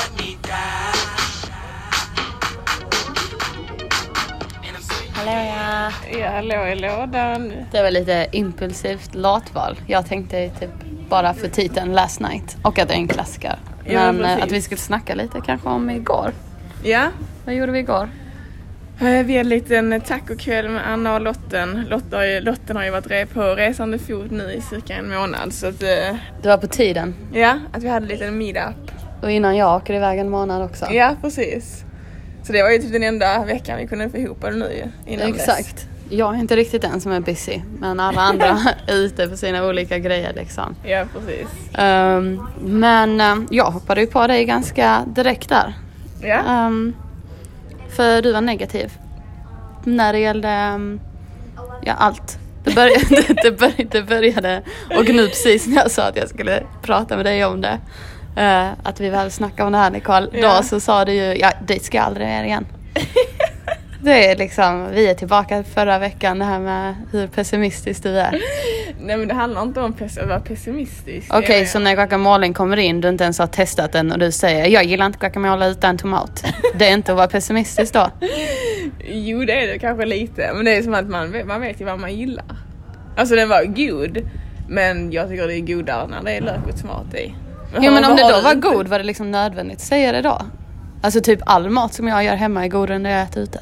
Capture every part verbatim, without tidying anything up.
Hallå ja. Ja, hallå i lådan. Det var lite impulsivt låtval. Jag tänkte typ bara för titeln Last Night. Och att det är en klassiker. Ja, Men precis. att vi skulle snacka lite kanske om igår. Ja. Vad gjorde vi igår? Vi hade en liten tacokväll med Anna och Lotten. Lotten har ju, Lotten har ju varit på resande fot nu i cirka en månad. Så att, Det var på tiden. ja, att vi hade en liten meetup. Och innan jag åker iväg en månad också. Ja, precis. Så det var ju typ den enda veckan vi kunde få ihop det nu ju, innan Exakt. dess. Jag är inte riktigt den som är busy. Men alla andra är ute på sina olika grejer liksom. Ja, precis. Um, men um, jag hoppade ju på dig ganska direkt där. Ja. Um, för du var negativ. När det gällde um, ja, allt. Det började, det började, det började och nu precis när jag sa att jag skulle prata med dig om det. Uh, att vi väl snacka om det här, Nicole. Ja. Då så sa du ju, ja, dit ska jag aldrig mer igen. Det är liksom, vi är tillbaka förra veckan, det här med hur pessimistisk du är. Nej, men det handlar inte om pess- att vara pessimistisk. Okej, okay, Jag- så när guacamole kommer in, du inte ens har testat den och du säger, jag gillar inte guacamole utan tomat. Det är inte att vara pessimistisk då. Jo, det är det kanske lite. Men det är som att man vet, man vet ju vad man gillar. Alltså den var god, men jag tycker det är godare när det är lök och tomat i. Jo, men om det har då du var inte- god, var det liksom nödvändigt att säga det då? Alltså typ all mat som jag gör hemma är godare än det jag äter ute.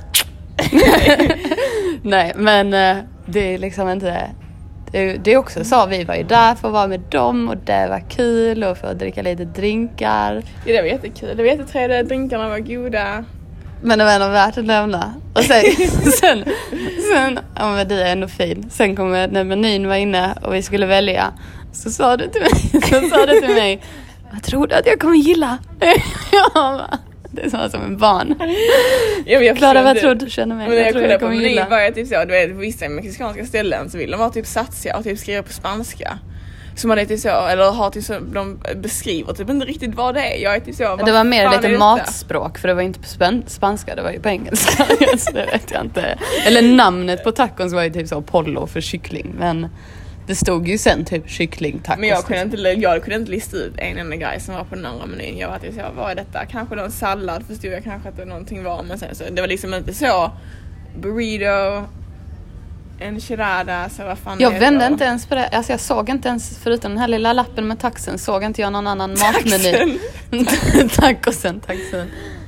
Nej, men eh, det är liksom inte... Det, det är också så, vi var ju där för att vara med dem och det var kul och för att dricka lite drinkar. Ja, det var jättekul. Det var jättetrevligt, drinkarna var goda. Men det var ändå värt att nämna. Och sen, sen, sen ja men du är ändå fin. Sen kom jag, när menyn var inne och vi skulle välja. Så sa du till mig, så sa du till mig, vad tror du att jag kommer gilla? Jag bara, det är som, som en barn. Ja, men jag Klara, förstår vad inte. tror du känner mig? Men när jag tror kollade på kommer menyn gilla. var jag typ så, du vet, på vissa mexikanska ställen så vill de vara typ satsiga och typ skriva på spanska. Så man är typ så, eller har typ så, de beskriver typ inte riktigt vad det är. Jag är typ så, vad Det var mer fan är lite detta? matspråk, för det var inte på span- spanska, det var ju på engelska. Så det vet jag inte. Eller namnet på tacos var ju typ så Apollo för kyckling, men det stod ju sen typ kyckling tacos. Men jag kunde, inte, jag kunde inte lista ut en enda grej som var på den andra menyn. Jag var typ så, vad är detta? Kanske någon sallad, förstod jag kanske att det någonting var. Men sen så, det var liksom inte så burrito, enchilada, så vad fan Jag det vände heter. inte ens på det. Alltså jag såg inte ens, förutom den här lilla lappen med taxen, såg inte jag någon annan matmeny. Tacosen, taxen.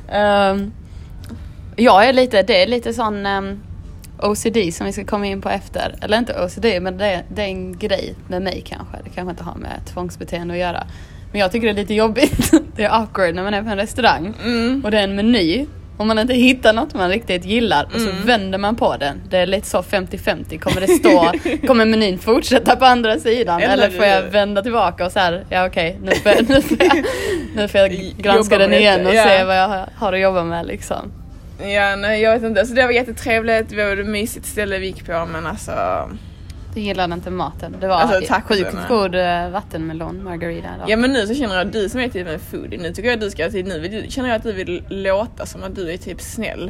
Um, jag är lite, det är lite sån um, O C D som vi ska komma in på efter. Eller inte O C D, men det är, det är en grej med mig kanske. Det kanske inte har med tvångsbeteende att göra. Men jag tycker det är lite jobbigt. Det är awkward när man är på en restaurang. Mm. Och det är en meny. Om man inte hittar något man riktigt gillar och så Mm. vänder man på den. Det är lite så femtio femtio. Kommer det stå, kommer menyn fortsätta på andra sidan? Eller Eller, får jag du- vända tillbaka och så här, ja okej, nu, får jag- nu, får jag- nu får jag granska Jobba den med igen det, och ja. se vad jag har- har att jobba med liksom. Ja, nej, jag vet inte. Så det var jättetrevligt. Det var ett mysigt ställe vi gick på, men alltså... Du gillade inte maten. Det var Alltså, alltså, tacoserna. sjukt god uh, vattenmelon margarita då. Ja, men nu så känner jag att du som är typ en foodie. Nu tycker jag att du ska, nu vill, känner jag att du vill låta som att du är typ snäll.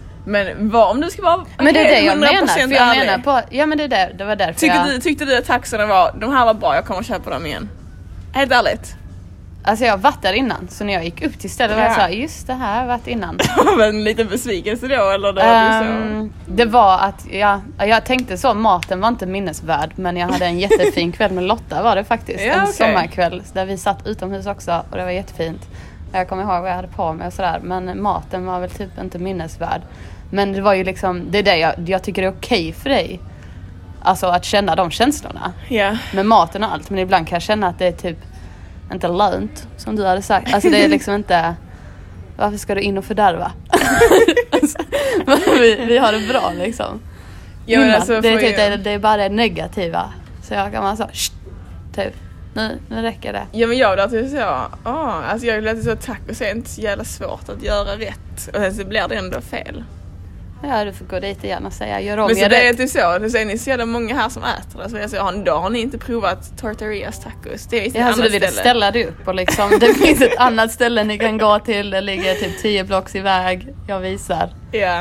Men vad om du ska vara Men det är det jag hundra menar. procent För jag ärlig? menar på, ja men det, är där, det var därför Tyckte jag... du, tyckte du att taxorna var, de här var bra, jag kommer att köpa dem igen? Helt ärligt. Alltså jag varit där innan. Så när jag gick upp till stället var jag Ja. så här, just det här har jag varit innan. Men lite besvikelse då, eller det var du så? Um, det var att jag, jag tänkte så, maten var inte minnesvärd, men jag hade en jättefin kväll med Lotta var det faktiskt. Ja, en okej. sommarkväll där vi satt utomhus också och det var jättefint. Jag kommer ihåg vad jag hade på mig och sådär, men maten var väl typ inte minnesvärd. Men det var ju liksom, det är det jag, jag tycker det är okej för dig. Alltså att känna de känslorna Ja. med maten och allt, men ibland kan jag känna att det är typ inte lönt, som du hade sagt. Alltså det är liksom inte, varför ska du in och fördärva? Alltså, vi, vi har det bra liksom. Ja, men Innan, alltså, det, är får typ, jag- det, det är bara det negativa. Så jag kan vara så, "Shh", typ, nu, nu räcker det. Ja, men jag låter så, åh, alltså jag låter så tack och sen så jävla svårt att göra rätt. Och sen så blir det ändå fel. Ja, du får gå dit igen och säga, gör om, Men så gör det är rätt. typ så, nu ser ni så jävla många här som äter det. Så jag säger, har, då har ni inte provat Tortarias tacos. Det är visst ett Ja, alltså annat du vill ställe. ställa dig upp och liksom, det finns ett annat ställe ni kan gå till. Det ligger typ tio blocks iväg. Jag visar. Ja.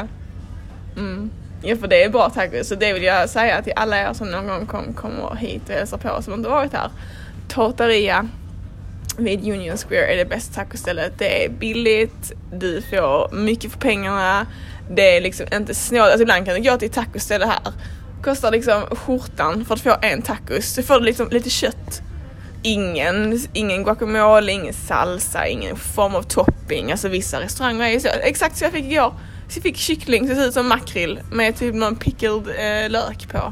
Mm. Ja, för det är bra tacos. Så det vill jag säga till alla er som någon gång kom, kommer hit och hälsar på som inte varit här. Tortaria. vid Union Square är det bästa tacostället. Det är billigt, du får mycket för pengarna. Det är liksom inte snålt. Alltså ibland kan du gå till tacoställe här. Kostar liksom skjortan för att få en tacos. Så får du liksom lite kött. Ingen, ingen guacamole, ingen salsa, ingen form av topping. Alltså vissa restauranger är ju så. Exakt så jag fick igår. Så jag fick kyckling, det ser ut som makrill med typ någon pickled eh, lök på.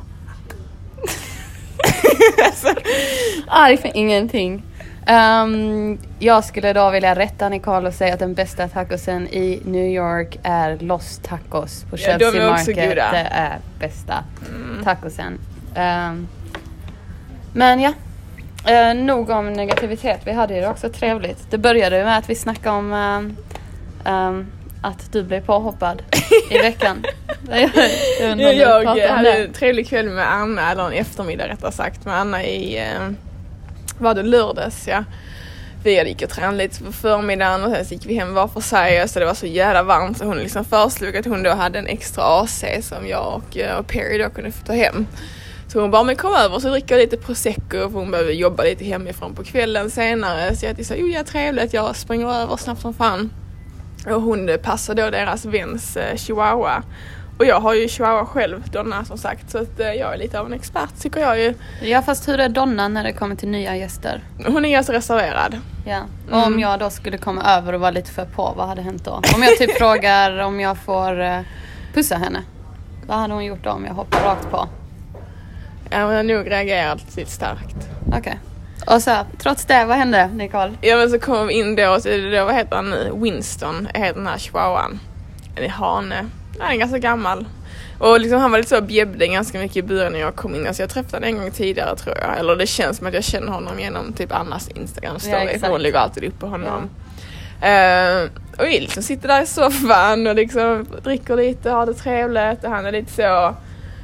Alltså. Arg för ingenting. Um, jag skulle då vilja rätta Nicole och säga att den bästa tacosen i New York är Los Tacos på Chelsea ja, de är Market. Det är bästa mm. tacosen. Um, men ja, uh, nog om negativitet. Vi hade ju också trevligt. Det började med att vi snackade om um, um, att du blev påhoppad i veckan. jag jag, jag hade en trevlig kväll med Anna, eller en eftermiddag rättare sagt, med Anna i uh, var det lördags, ja. Vi gick och tränade lite på förmiddagen och sen gick vi hem var för sig, så det var så jävla varmt så hon liksom föreslog att hon då hade en extra A C som jag och, och Perry då kunde få ta hem. Så hon bara, men kom över så dricker lite prosecco för hon behöver jobba lite hemifrån på kvällen senare. Så jag sa, jo ja trevligt, jag springer över snabbt som fan. Och hon passade då deras väns eh, chihuahua. Och jag har ju chihuahua själv, Donna som sagt, så att eh, jag är lite av en expert tycker jag ju. Ja, fast hur är Donna när det kommer till nya gäster? Hon är ganska reserverad. Ja, och mm. om jag då skulle komma över och vara lite för på, vad hade hänt då? Om jag typ frågar om jag får eh, pussa henne, vad hade hon gjort då om jag hoppar rakt på? Ja, hon har nog reagerat lite starkt. Okej. Okay. Och så, trots det, vad hände, Nicole? Ja, men så kom vi in då, så då vad heter han nu? Winston heter den här chihuahuan. Det är hane. Han är ganska gammal. Och liksom, han var lite så bjäbbde ganska mycket i början när jag kom in. Alltså jag träffade honom en gång tidigare tror jag. Eller det känns som att jag känner honom genom typ Annas Instagram-story. Ja, hon ligger alltid upp på honom. Ja. Uh, och vi liksom sitter där i soffan och liksom dricker lite och har det trevligt. Och han är lite så...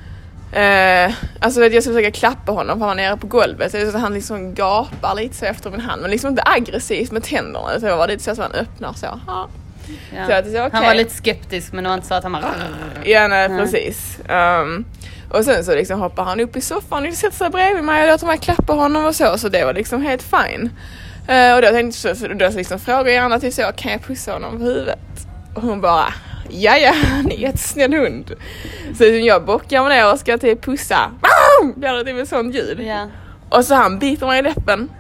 Uh, alltså jag ska försöka klappa honom för han är nere på golvet. Så han liksom gapar lite så efter min hand. Men liksom inte aggressivt med tänderna. Så det var lite så att han öppnar så. Ha. Ja. Så att det är okay. Han var lite skeptisk men det var inte så att han bara... Ja, nej, mm. precis. Um, och sen så liksom hoppar han upp i soffan och sätter sig bredvid mig och låter mig klappa honom och så. Så det var liksom helt fine. Uh, och då tänkte jag så, då liksom frågade jag Anna till så, kan jag pussa honom på huvudet? Och hon bara, ja ja, han är en jättesnäll hund. Så jag bockar mig ner och ska till pussa. Blir det typ ett sånt ljud. Yeah. Och så han biter mig i läppen.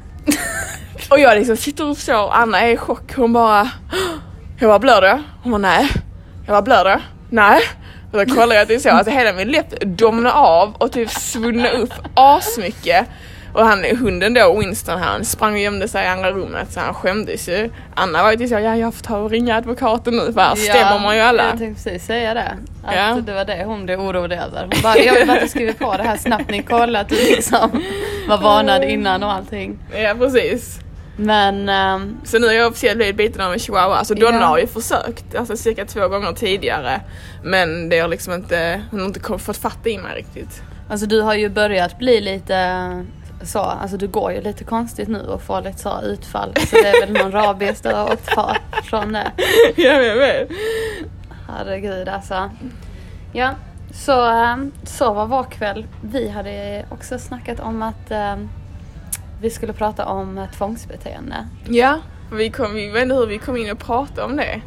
Och jag liksom sitter och så, Anna är i chock. Hon bara... Jag bara, blöder jag? Hon bara, nej. Jag bara, blöder jag? Nej. Och då kollar jag till så, alltså hela min läpp domnar av och typ svullnar upp asmycket. Och han, hunden då, Winston, han sprang och gömde sig i andra rummet så han skämdes ju. Anna var ju till så, ja jag får ta och ringa advokaten nu för här ja, stämmer man ju alla. Jag tänkte precis säga det. Att ja. det var det hon blev orolig över. Hon bara, jag vill bara skriva på det här snabbt Nicole, att du liksom var varnad innan och allting. Ja, precis. Men um, så nu är jag officiellt blivit biten av en chihuahua. Alltså Donna ja. har ju försökt, alltså cirka två gånger tidigare. Men det har liksom inte, hon har inte fått fatta i mig riktigt. Alltså du har ju börjat bli lite så, alltså du går ju lite konstigt nu och får lite så utfall. Så det är väl någon rabies du har åkt för, från det. Ja, jag vet. Herregud alltså. Ja, så, um, så var vår kväll. Vi hade också snackat om att um, vi skulle prata om tvångsbeteende. Ja, vi, kom, vi vet inte hur vi kom in och pratade om det.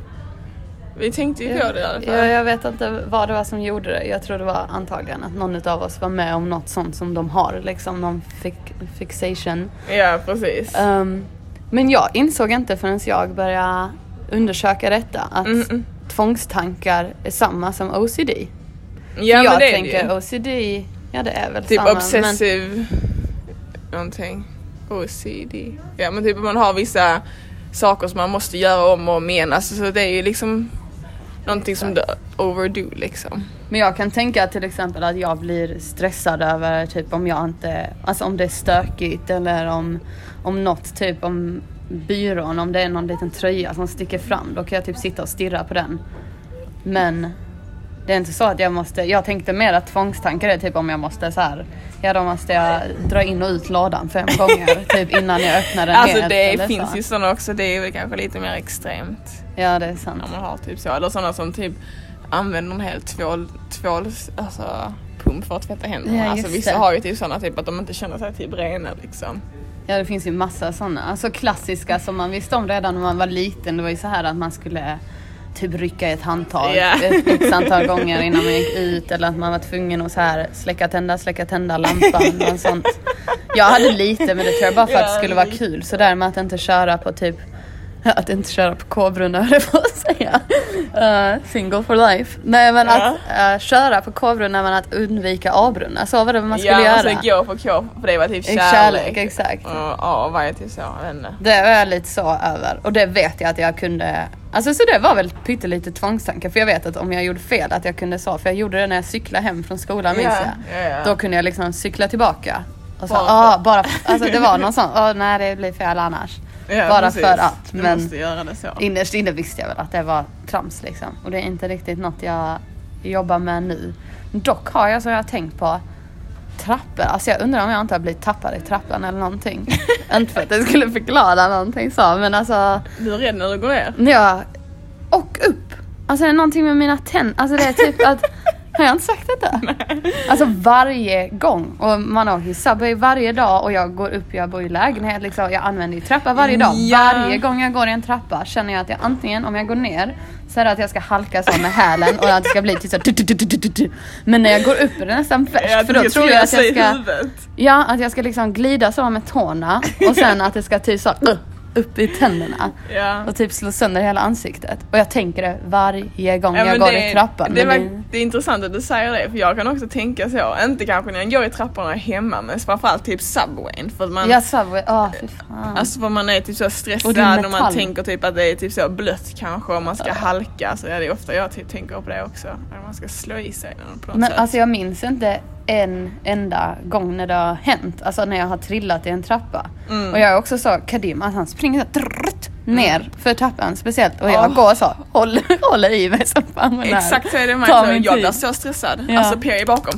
Vi tänkte ju på det i alla fall. Ja, jag vet inte vad det var som gjorde det. Jag tror det var antagligen att någon av oss var med om något sånt som de har. Liksom någon fi- fixation. Ja, precis. Um, men jag insåg inte förrän jag började undersöka detta. Att Mm-mm. tvångstankar är samma som O C D. Ja, men jag det tänker är O C D, ja det är väl typ samma. Typ obsessiv men... någonting. O C D. Ja, men typ man har vissa saker som man måste göra om och mena. Så det är ju liksom någonting som du overdo liksom. Men jag kan tänka till exempel att jag blir stressad över typ om jag inte, alltså om det är stökigt eller om, om något typ om byrån, om det är någon liten tröja som sticker fram, då kan jag typ sitta och stirra på den. Men det är inte så att jag måste, jag tänkte mer att tvångstankar är typ om jag måste så här, ja då måste jag dra in och ut lådan fem gånger typ innan jag öppnar den. Alltså det finns så. Ju sådana också, det är väl kanske lite mer extremt. Ja, det är sant. Om man har typ så, eller sådana som typ använder en helt tvål, tvål alltså pump för att tvätta händerna. Ja, alltså vissa det. Har ju typ sådana typ att de inte känner sig typ rena liksom. Ja, det finns ju massa sådana. Alltså klassiska som man visste om redan när man var liten. Det var ju så här att man skulle typ rycka ett handtag yeah. ett, ett antal gånger innan man gick ut. Eller att man var tvungen att så här släcka tända, släcka tända lampan och sånt. Jag hade lite, men det tror jag bara för att det skulle vara kul. Så där med att inte köra på typ att inte köra på K-brunnar, höll jag på att säga. Uh, single for life. Nej, men ja. att uh, köra på K-brunnar, men att undvika A-brunnar. Så var det vad man skulle ja, göra. Ja, gå på K, för det var typ kärlek. Kärlek, exakt. Ja, vad är typ så, vänner. Det var jag lite så över. Och det vet jag att jag kunde... Alltså så det var väl pyttelite tvångstankar. För jag vet att om jag gjorde fel att jag kunde så. För jag gjorde det när jag cyklade hem från skolan, minns yeah, jag. Yeah, yeah. Då kunde jag liksom cykla tillbaka. Och så, bara, ah, bara alltså det var någon sån, ah, nej det blir fel annars. Ja, bara precis. för att. Men måste göra det så. Innerst inne visste jag väl att det var trams liksom. Och det är inte riktigt något jag jobbar med nu. Dock har jag så jag har tänkt på trappor. Alltså jag undrar om jag inte har blivit tappad i trappan eller någonting. Inte för att det skulle förklara någonting så. Men alltså... Du är rädd när du går ner? Ja. Och upp. Alltså det är någonting med mina tänder. Alltså det är typ att... Har jag inte sagt detta? Nej. Alltså varje gång. Och man åker Subway varje dag. Och jag går upp, jag bor i lägenhet liksom. Jag använder ju trappa varje dag. Ja. Varje gång jag går i en trappa känner jag att jag antingen, om jag går ner, så är det att jag ska halka så med hälen. Och att det ska bli till så. Men när jag går upp är det nästan värst. Ja, för då tror jag att jag ska... Huvudet. Ja, att jag ska liksom glida så med tårna. Och sen att det ska typ så... upp i tänderna ja. och typ slå sönder hela ansiktet. Och jag tänker det varje gång ja, jag går det, i trappan. Det, det, det, det är intressant att du säger det, för jag kan också tänka så. Inte kanske när jag går i trapporna hemma, men framförallt typ Subwayn. För att man, ja, Subway. Åh, fy fan. Alltså för man är typ så stressad och man tänker typ att det är typ så blött kanske om man ska ja. halka. Så ja, det är ofta jag typ tänker på det också. Att man ska slå i sig på något men sätt. Alltså jag minns inte en enda gång när det har hänt. Alltså när jag har trillat i en trappa. Mm. Och jag är också så, Kadim, att han springer så drrrt, ner mm. för trappan speciellt. Och jag oh. går så, håller, håller i mig så fan. Exakt så är det med mig. Jag blir så stressad. Ja. Alltså Perry är bakom.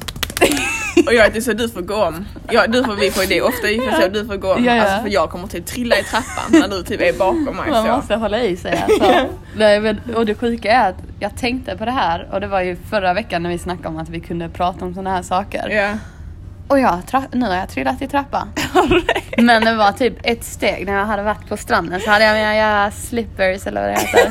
Och jag är så, du får gå om. Ja, du får, vi får det ofta i för så, du får gå om. Ja, ja. Alltså för jag kommer typ trilla i trappan när du typ är bakom mig. Man så. måste hålla i sig alltså. Nej, men, och det sjuka är att jag tänkte på det här. Och det var ju förra veckan när vi snackade om att vi kunde prata om såna här saker. Ja. Och jag, tra- nu har jag trillat i trappan. Men det var typ ett steg. När jag hade varit på stranden så hade jag mina ja, slippers eller vad det heter.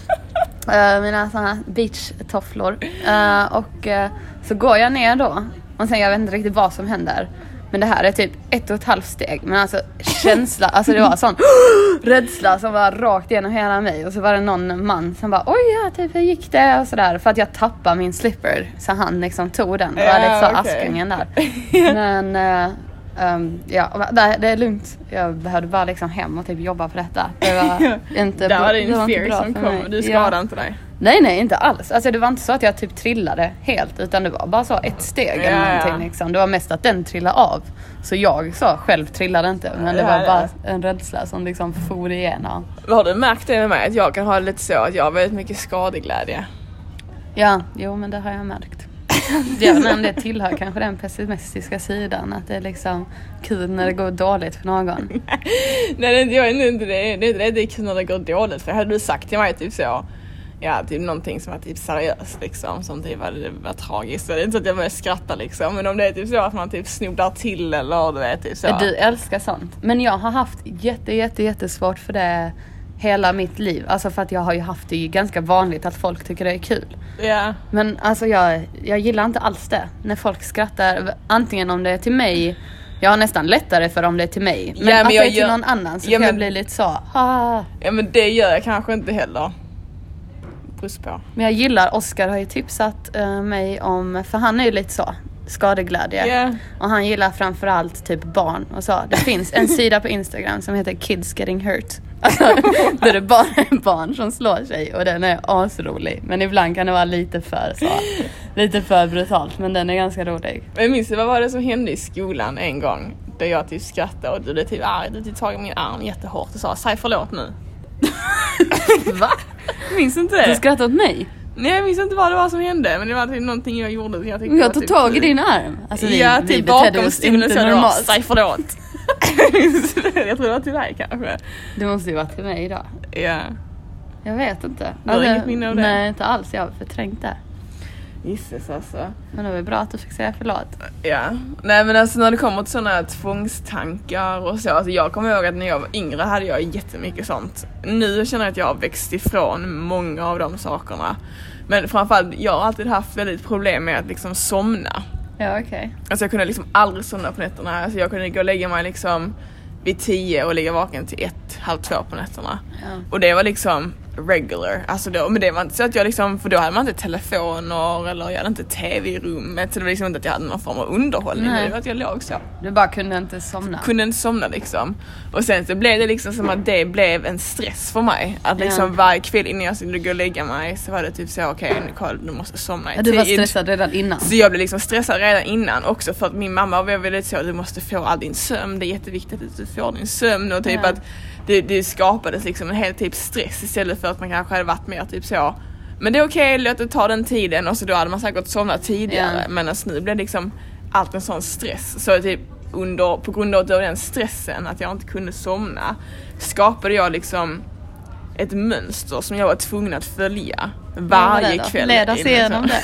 uh, mina såna beach-tofflor. Uh, och uh, så går jag ner då. Och sen jag vet inte riktigt vad som händer. Men det här är typ ett och ett halvt steg. Men alltså känsla, alltså det var sån rädsla som var rakt igenom hela mig. Och så var det någon man som bara, oj ja, typ hur gick det? Och sådär. För att jag tappade min slipper. Så han liksom tog den. Det var ja, lite så okay. askungen där. Men uh, um, ja, det, det är lugnt. Jag behövde bara liksom hem och typ jobba på detta. Det var inte bra. Det var din det var fear som kom. Du skadade ja. inte dig. Nej, nej, inte alls. Alltså det var inte så att jag typ trillade helt, utan det var bara så ett steg eller ja, någonting ja. liksom. Det var mest att den trillade av. Så jag så själv trillade inte, men det ja, var ja. bara en rädsla som liksom for igenom. Har du märkt det med mig? Att jag kan ha lite så att jag har väldigt mycket skadeglädje. Ja, jo men det har jag märkt. Ja, men det tillhör kanske den pessimistiska sidan. Att det är liksom kul när det går dåligt för någon. Nej, det är inte det. Det är, det, det är kul när det går dåligt. För hade du sagt till mig typ så, ja, typ någonting som var typ seriöst liksom, som typ var, det var tragiskt. Det är inte så att jag börjar skratta liksom, men om det är typ så att man typ snoddar till eller du vet typ så. Du älskar sånt. Men jag har haft jätte, jätte, jättesvårt för det hela mitt liv. Alltså för att jag har ju haft det ganska vanligt att folk tycker det är kul. Ja. Yeah. Men alltså jag, jag gillar inte alls det. När folk skrattar, antingen om det är till mig. Jag har nästan lättare för om det är till mig. Men, ja, men att jag det är till gör... någon annan så ja, kan men... jag bli lite så. Ah. Ja men det gör jag kanske inte heller. Puss på. Men jag gillar, Oscar har ju tipsat uh, mig om, för han är ju lite så skadeglädje. Yeah. Och han gillar framförallt typ barn och så. Det finns en sida på Instagram som heter Kids Getting Hurt. Alltså, där det bara är barn som slår sig. Och den är asrolig. Men ibland kan det vara lite för så, lite för brutalt. Men den är ganska rolig. Jag minns, vad var det som hände i skolan en gång? Där jag typ skrattade och du blev typ arg. Du typ tog min arm jättehårt och sa, säg förlåt nu. Va? Minns inte det? Du skrattade åt mig? Nej, jag minns inte vad det var som hände. Men det var typ någonting jag gjorde. Jag, jag tog typ, tag i din arm. Alltså, vi, ja, vi typ bakom stolen så det var, säg förlåt. Jag tror det var till dig kanske. Det måste ju vara till mig idag. Ja. Jag vet inte. Du har alltså, inget minne av det? Nej, inte alls. Jag har förträngt det. Gisses alltså. Men det var bra att du fick säga förlåt. Ja, nej men alltså när det kommer till sådana här tvångstankar och så, alltså jag kommer ihåg att när jag var yngre hade jag jättemycket sånt. Nu känner jag att jag har växt ifrån många av de sakerna. Men framförallt, jag har alltid haft väldigt problem med att liksom somna. Ja, okej. Okay. Alltså jag kunde liksom aldrig somna på nätterna. Alltså jag kunde gå och lägga mig liksom vid tio och ligga vaken till ett, halv två på nätterna. Ja. Och det var liksom regular. Alltså då, men det var inte så att jag liksom, för då hade man inte telefoner eller jag hade inte tv i rummet. Så det var liksom inte att jag hade någon form av underhållning. Nej. Det var att jag låg så. Du bara kunde inte somna. Kunde inte somna liksom. Och sen så blev det liksom som att det blev en stress för mig. Att liksom ja. varje kväll innan jag skulle gå och lägga mig så var det typ så, okej okay, Nicole, du måste somna i ja, du var stressad redan innan. Så jag blev liksom stressad redan innan också för att min mamma var väldigt så, du måste få all din sömn. Det är jätteviktigt att du får din sömn och typ ja. att det, det skapades liksom en hel typ stress istället för att man kanske hade varit mer typ så. Men det är okej, okay, låt det ta den tiden och så då hade man säkert somnat tidigare. Ja. Men alltså, nu blev det liksom allt en sån stress. Så typ under, på grund av den stressen att jag inte kunde somna skapade jag liksom ett mönster som jag var tvungen att följa varje ja, kväll. Led oss igenom det.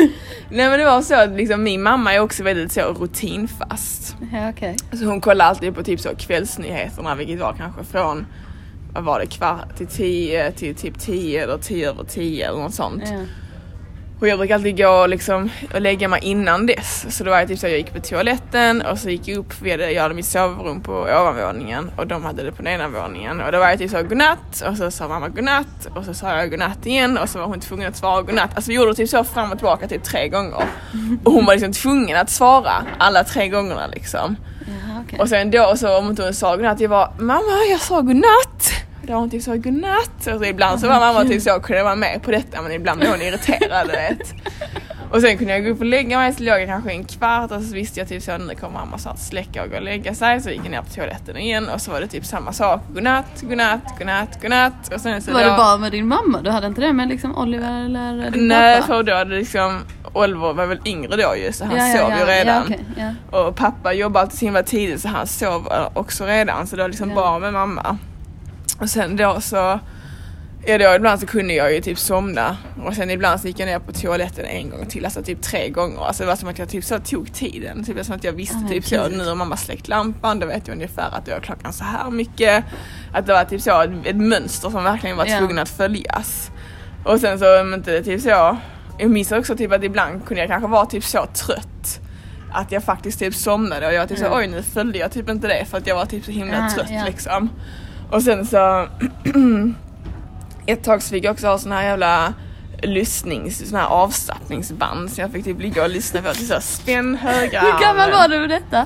Nej men det var så att liksom, min mamma är också väldigt så rutinfast. Ja, okay. Så hon kollar alltid på typ så kvällsnyheterna, vilket var kanske från, vad var det, kvart till tio till typ tio eller tio över tio eller något sånt. Ja. Och jag brukar alltid gå liksom, och lägga mig innan dess. Så det var typ så jag gick på toaletten och så gick jag upp, vi hade, jag hade mitt sovrum på ovanvåningen och de hade det på den ena våningen. Och då var jag typ så godnatt och så sa mamma godnatt och så sa jag godnatt igen och så var hon tvungen att svara godnatt. Alltså vi gjorde typ så fram och tillbaka typ tre gånger. Och hon var liksom tvungen att svara alla tre gångerna liksom. Ja, okay. Och sen då så om hon sa godnatt, jag var mamma jag sa godnatt. Då hon typ så godnatt. Och så ibland så var mamma typ så kunde vara med på detta. Men ibland blev hon irriterad, vet. Och sen kunde jag gå upp och lägga mig. Så låg jag kanske en kvart. Och så visste jag typ så nu kommer mamma snart släcka och gå och lägga sig. Så gick jag ner på toaletten igen. Och så var det typ samma sak. Godnatt, godnatt, godnatt, godnatt. Och sen så var då... det bara med din mamma? Du hade inte det med liksom Oliver eller din Nej, pappa? för då hade liksom Oliver var väl yngre då ju. Så han ja, ja, sov ja, ju redan. Ja, okay, ja. Och pappa jobbade alltid så himla tidigt. Så han sov också redan. Så det var liksom ja. bara med mamma. Och sen då så ja då ibland så kunde jag ju typ somna och sen ibland så gick jag ner på toaletten en gång till, alltså typ tre gånger. Alltså det var som att jag typ så tog tiden, typ som att jag visste typ så nu har mamma släckt lampan, då vet jag ungefär att det var klockan så här mycket, att det var typ så ett mönster som verkligen var tvungen att följas. Och sen så om inte det typ så, jag minns också typ att ibland kunde jag kanske vara typ så trött att jag faktiskt typ somnade och jag typ så oj nu följde jag typ inte det för att jag var typ så himla ja, trött ja. liksom. Och sen så ett tag så fick jag också ha såna här jävla lyssnings, såna här avslappningsband så jag fick typ ligga och lyssna på till så spänn högra. Hur gammal var du med detta?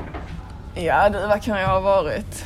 Ja, det vad kan jag ha varit?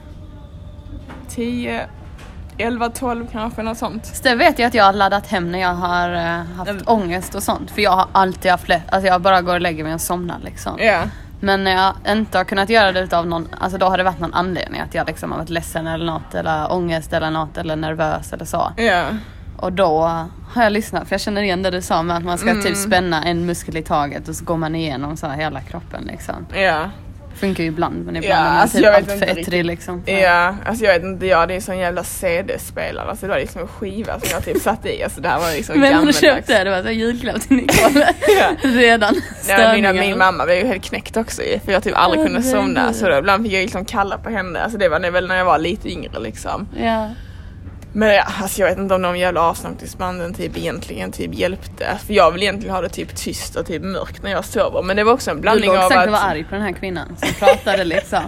tio, elva, tolv kanske något sånt. Det vet jag att jag har laddat hem när jag har uh, haft mm. ångest och sånt, för jag har alltid haft lätt, alltså jag bara går och lägger mig och somnar liksom. Ja. Yeah. Men när jag inte har kunnat göra det utav någon, alltså då har det varit någon anledning att jag liksom har varit ledsen eller något, eller ångest eller något, eller nervös eller så. Ja. Yeah. Och då har jag lyssnat, för jag känner igen det du sa med att man ska mm. typ spänna en muskel i taget och så går man igenom så här hela kroppen liksom. Ja. Yeah. Funkar ju ibland, men ibland ja, är man alltså typ allt för ettrig liksom. Ja, alltså jag vet inte, ja, det är sån jävla C D-spelare. Alltså det var liksom en skiva som jag typ satt i. Alltså det här var liksom men gammaldags. Men du köpte det, det var så julklapp till Nicole. Ja. Redan ja, mina, min mamma var ju helt knäckt också för jag typ aldrig kunde somna. Så då ibland fick jag liksom kalla på henne. Alltså det var väl när jag var lite yngre liksom. Ja. Men ja, alltså jag vet inte om de jävla avslappningsbanden typ egentligen typ hjälpte. För jag vill egentligen ha det typ tyst och typ mörkt när jag sover. Men det var också en blandning av att... Du låg säkert var arg på den här kvinnan som pratade liksom.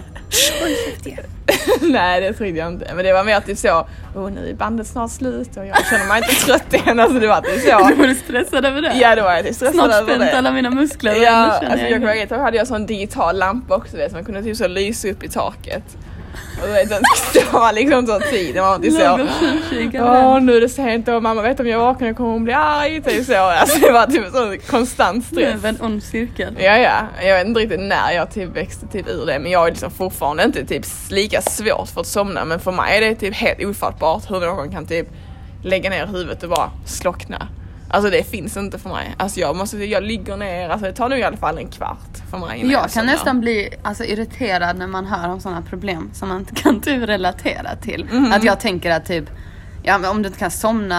Nej, det trodde jag inte. Men det var mer typ så, åh nu är bandet snart slut och jag känner mig inte trött igen. Alltså det var typ så. Du var du stressad över det? Ja, då var jag typ stressad snart över det. Snart spänt alla mina muskler. Ja, alltså jag kommer ihåg att jag hade jag sån digital lampa också, vet, så man kunde typ så lysa upp i taket. Och då vet jag, det var liksom så tid. Det var inte så, åh nu är det sent och mamma vet om jag vaknar kommer hon bli arg. Typ så. Alltså det var typ så konstant stress. Det var en ond cirkel. Ja, ja. Jag vet inte riktigt när jag typ växte typ ur det. Men jag är liksom fortfarande inte typ lika svårt för att somna. Men för mig är det typ helt ofattbart hur någon kan typ lägga ner huvudet och bara slockna. Alltså det finns inte för mig. Alltså jag måste, jag ligger ner, alltså det tar nog i alla fall en kvart för mig. Jag, jag kan nästan bli alltså, irriterad när man hör om sådana problem som man inte kan typ relatera till. Mm. Att jag tänker att typ, ja, om du inte kan somna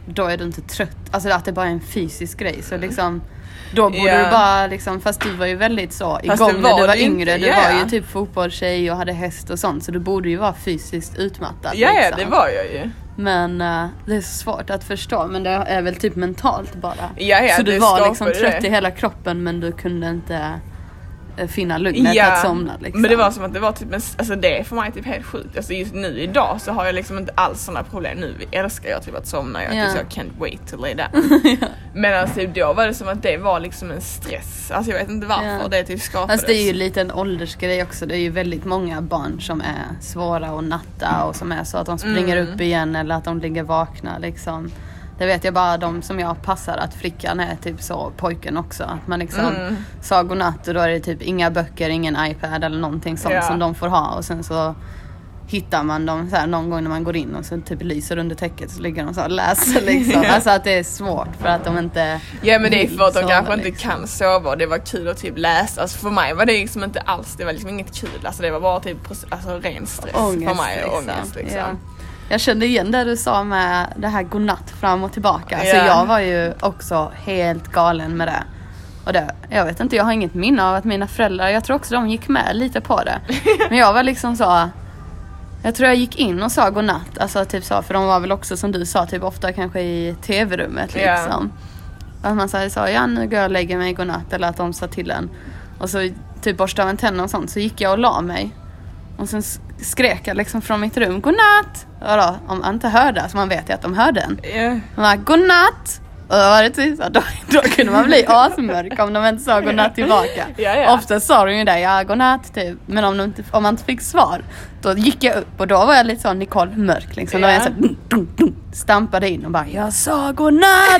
då är du inte trött. Alltså att det bara är en fysisk grej. Så liksom, då borde Yeah. du bara liksom, fast du var ju väldigt så Fast igång det var när du var du yngre. inte, Du yeah. var ju typ fotbollstjej och hade häst och sånt. Så du borde ju vara fysiskt utmattad. Ja, ja, liksom. det var jag ju. Men uh, det är så svårt att förstå. Men det är väl typ mentalt bara. Ja, ja, så du det var skapar liksom det. trött i hela kroppen, men du kunde inte uh, finna lugnet Ja, att somna liksom. men det var som att det var typ en, alltså det är för mig typ helt sjukt. Alltså just nu idag så har jag liksom inte alls sådana problem. Nu älskar jag typ att somna. Jag, Ja. typ, så jag can't wait to lay down. Ja. Men alltså då var det som att det var liksom en stress. Alltså jag vet inte varför Ja. det typ skapades. Fast det är ju lite en åldersgrej också. Det är ju väldigt många barn som är svåra att natta och som är så att de springer Mm. upp igen eller att de ligger vakna liksom. Det vet jag bara de som jag passar, att flickan är typ så, pojken också. Att man liksom Mm. sa godnatt och då är det typ inga böcker, ingen iPad eller någonting sånt Ja. som de får ha. Och sen så hittar man dem så här någon gång när man går in och så typ lyser under täcket så ligger de så och läser liksom. Ja. Alltså att det är svårt för att de inte Ja, men det är vill för att de sova, kanske inte liksom. kan sova och det var kul att typ läsa. Alltså för mig var det liksom inte alls, det var liksom inget kul. Alltså det var bara typ alltså ren stress Ångest, för mig och liksom. ångest liksom. Ja. Jag kände igen det du sa med det här godnatt fram och tillbaka. Alltså Ja. jag var ju också helt galen med det. Och det, jag vet inte, jag har inget minne av att mina föräldrar, jag tror också de gick med lite på det. Men jag var liksom så, jag tror jag gick in och sa godnatt. Alltså typ så, för de var väl också som du sa, typ ofta kanske i tv-rummet liksom. Ja. Att man sa, så, ja nu går jag och lägger mig godnatt. Eller att de sa till en. Och så typ borstade av en tänder och sånt. Så gick jag och la mig. Och sen skrek jag liksom från mitt rum, godnatt! Och då, om man inte hörde, så man vet ju att de hörde en. Ja. Man bara, godnatt! Och då var det typ så, då, då kunde man bli asmörk om de inte sa godnatt tillbaka. Ja, ja. Ofta sa de ju det, ja godnatt typ. Men om, de inte, om man inte fick svar, då gick jag upp och då var jag lite så Nicole mörk liksom. Då var jag så dum, dum, dum, stampade in och bara, jag sa godnatt!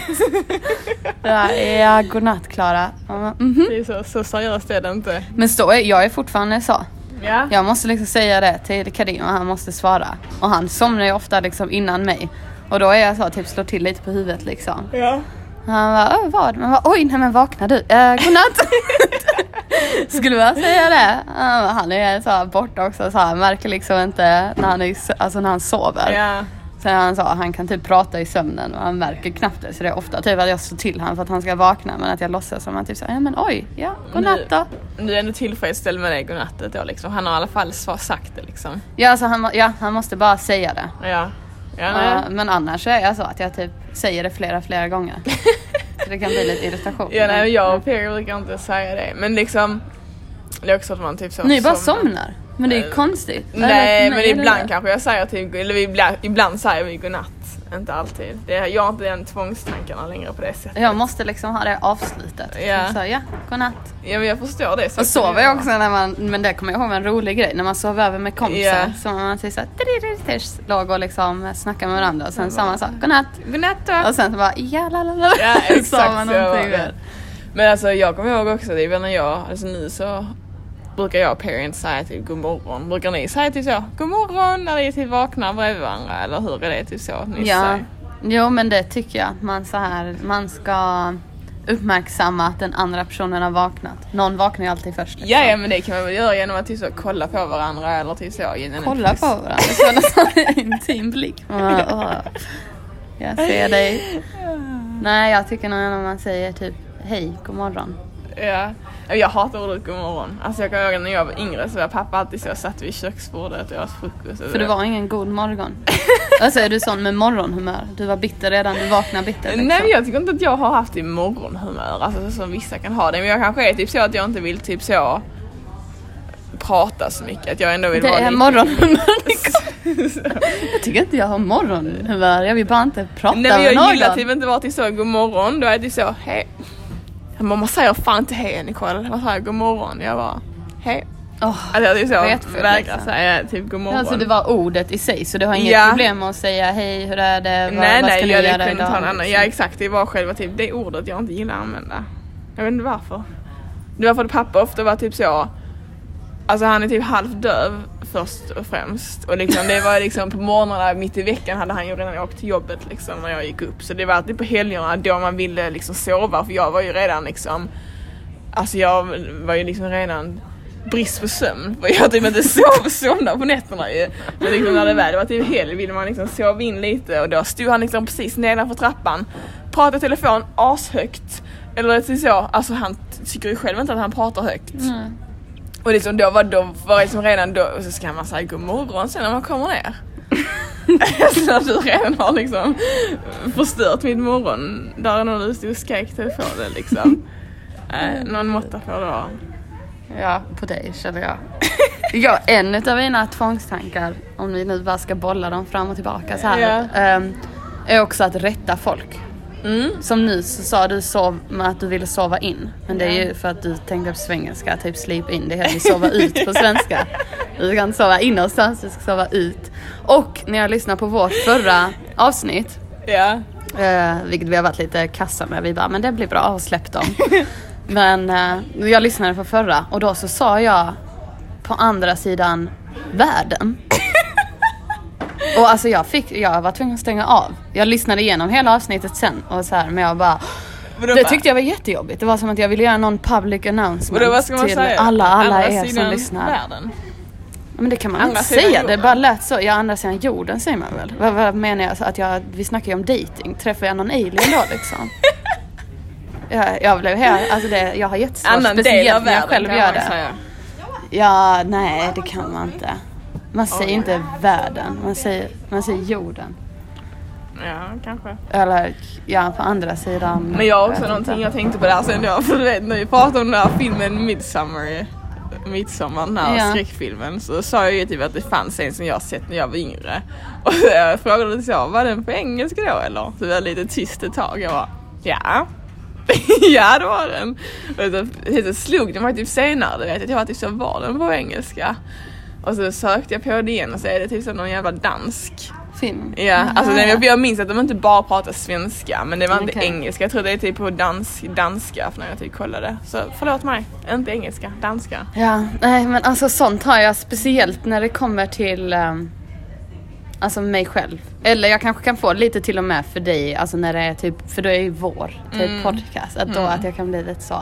ja, ja, godnatt Klara. Mm-hmm. Det är så, så seriöst är det inte. Men så är, jag är fortfarande så. Ja. Jag måste liksom säga det till Karim och han måste svara. Och han somnar ju ofta liksom innan mig. Och då är jag så typ slår till lite på huvudet liksom. Ja. Han bara, "Åh, vad? Man bara, oj, nej men vakna du. Eh, godnatt. Skulle jag säga det? Uh, han är så här borta också. Så han märker liksom inte när han, är, alltså när han sover. Ja. Så han sa, han kan typ prata i sömnen och han märker knappt det. Så det är ofta typ att jag slår till han för att han ska vakna. Men att jag låtsas som att typ så, ja men oj, ja, godnatt då. Du är ändå tillfredsställd med det godnattet då liksom. Han har i alla fall svar sagt det liksom. Ja, alltså han, må- ja, han måste bara säga det. Ja. Ja, nej. Ja, men annars är jag så att jag typ säger det flera, flera gånger. Så det kan bli lite irritation. Ja, nej, jag och Peggy brukar inte säga det. Men liksom, det är också att man typ så Ni bara somnar. somnar. Men det är ju konstigt. Nej, Eller, men nej, ibland eller? kanske jag säger typ, eller ibland, ibland säger vi godnatt. Inte alltid. Det, jag har inte den tvångstankarna längre på det sättet. Jag måste liksom ha det avslutat. Ja. Så ja, godnatt. Ja, men jag förstår det. Så Och sover jag också när man, men det kommer jag ihåg var en rolig grej. När man sover över med kompisar. Ja. Så man säger såhär, låg och liksom snackar med varandra. Och sen sa man så, godnatt. Godnatt då. Och sen så bara, ja la la la. Ja, Sa exakt man så någonting var det. där. Men alltså jag kommer ihåg också, det är väl när jag, alltså nu så brukar jag och parents säga typ god morgon. Brukar ni säga typ så, god morgon när ni typ vaknar bredvid varandra? Eller hur är det typ så ni Ja, säger? jo men det tycker jag. Man, så här, man ska uppmärksamma att den andra personen har vaknat. Någon vaknar ju alltid först. Liksom. Ja, ja, men det kan man väl göra genom att typ så kolla på varandra eller typ så. Kolla på varandra. Så en sån intim blick. Man bara, åh, jag ser dig. Nej, jag tycker nog när man säger typ hej, god morgon. Ja, jag hatar ordet god morgon. Alltså jag kommer ihåg när jag var yngre så var pappa alltid så, jag satt vid köksbordet och jag åt frukost. För det var ingen god morgon. Alltså är du sån med morgonhumör? Du var bitter redan, du vaknade bitter liksom. Nej, men jag tycker inte att jag har haft det i morgonhumör. Alltså som vissa kan ha det. Men jag kanske är typ så att jag inte vill typ så prata så mycket. Att jag ändå vill Det vara är lite... morgonhumör. Jag tycker inte jag har morgonhumör. Jag vill bara inte prata Nej, men med jag någon. gillar typ inte vara till så god morgon. Då är det så, hej. Mamma säger fan inte hej Nicole. Vad säger jag? God morgon. Jag bara, hej. Oh, Alltså jag är så, retfullt, vägrar liksom. säga typ god morgon. Alltså det var ordet i sig, så du har inget Ja. problem med att säga hej, hur är det, vad, nej, vad nej, ska jag ni hade göra kunnat ta en idag? annan. Ja, exakt. Det var själva typ det ordet jag inte gillar att använda. Jag vet inte varför. Det var för att pappa ofta var typ så. Alltså han är typ halvdöv först och främst. Och liksom det var liksom på morgnarna mitt i veckan hade han ju redan åkt till jobbet liksom när jag gick upp. Så det var alltid på helgerna då man ville liksom sova. För jag var ju redan liksom, alltså jag var ju liksom redan brist på sömn. För jag typ inte sov somna på nätterna ju. Men liksom när det väl var typ helg ville man liksom sova in lite. Och då stod han liksom precis nedanför trappan. Pratade i telefon ashögt. Eller det är så, alltså han tycker ju själv inte att han pratar högt. Mm. Och liksom då var de var liksom redan då. Och så ska man säga god morgon sen när man kommer ner. Så att du redan har liksom förstört mitt morgon. Där är någon du stod och skrek telefonen liksom. äh, Någon måtta får det vara. Ja, på dig känner jag. Ja, en av mina tvångstankar, om vi nu bara ska bolla dem fram och tillbaka så här, ja. um, är också att rätta folk. Mm. Som nu så sa du sov med att du ville sova in. Men det är ju för att du tänkte på svengelska, typ sleep in. Det heter sova ut på svenska. Du ska inte sova in någonstans, du ska sova ut. Och när jag lyssnar på vårt förra avsnitt, ja. eh, vilket vi har varit lite kassa med, vi bara, men det blir bra att släppa dem. Men eh, jag lyssnade på förra och då så sa jag på andra sidan världen. Och alltså jag fick, jag var tvungen att stänga av. Jag lyssnade igenom hela avsnittet sen och så här, men jag bara, det tyckte jag var jättejobbigt. Det var som att jag ville göra någon public announcement då, vad ska man till säga? alla, alla andra er som lyssnar. Världen. Men det kan man Andra inte säga, jorden. det bara lät så. Ja, andra sidan jorden säger man väl. Vad, vad menar jag? Att jag, vi snackar ju om dating. Träffar jag någon alien då liksom? jag, jag blev här, alltså det, jag har jättesvårt, Annan del speciellt av när jag världen, själv kan gör man det. säga. Ja, nej, det kan man inte. Man säger Oj. inte världen, man säger, man säger jorden. Ja, kanske. Eller ja, på andra sidan. Men jag har också vet någonting inte. jag tänkte på där sen då. För du vet, när vi pratade om den här filmen Midsommar, Midsommar, den här Ja. skräckfilmen, så sa jag ju typ att det fanns en som jag sett när jag var yngre. Och jag frågade så, var den på engelska då eller? Så det var lite tyst ett tag. Jag var, ja. Ja, det var den. Och så, så slog den mig typ senare, du vet, att jag var typ så, var den på engelska? Och så sökte jag på det igen och så är det typ så någon jävla dansk Film. Ja, alltså Aha. jag, jag minns att de inte bara pratar svenska, men det var inte Okay. engelska. Jag tror det är typ på dans, danska när jag typ kollade. Så förlåt mig, inte engelska, danska. Ja, nej men alltså sånt har jag speciellt när det kommer till um, alltså mig själv. Eller jag kanske kan få lite till och med för dig, alltså när det är typ, för då är ju vår typ Mm. podcast, att då Mm. att jag kan bli lite så